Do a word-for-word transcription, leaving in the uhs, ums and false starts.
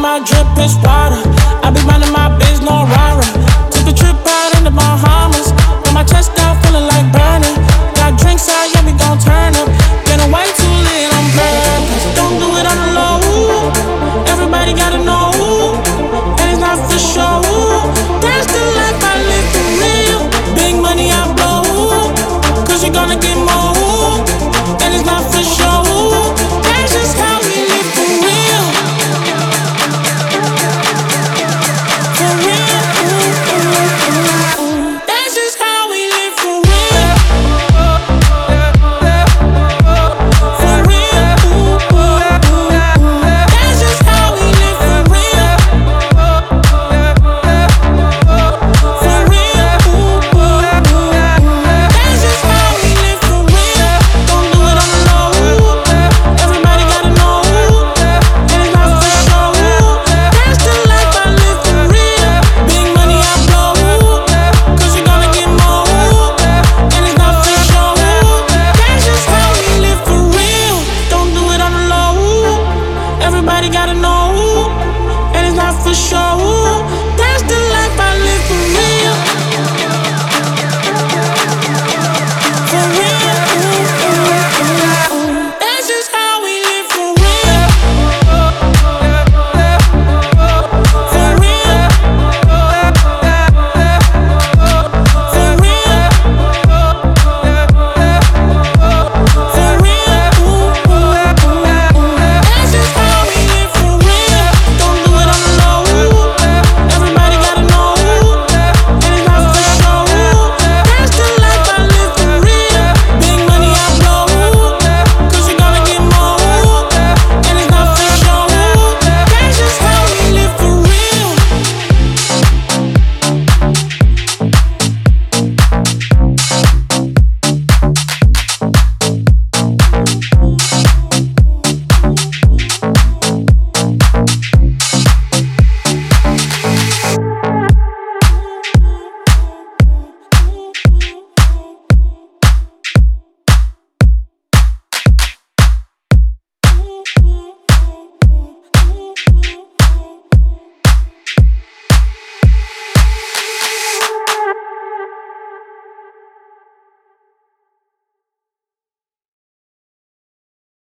my drip is water. I be minding my biz, no rara. Took a trip out in the Bahamas. Got my chest out, feeling like burning. Got drinks out, yeah, we gon' turn up. Getting way too lit on purpose. Don't do it on the low. Everybody gotta know. And it's not for show. That's the life I live for real. Big money I blow. Cause you gonna get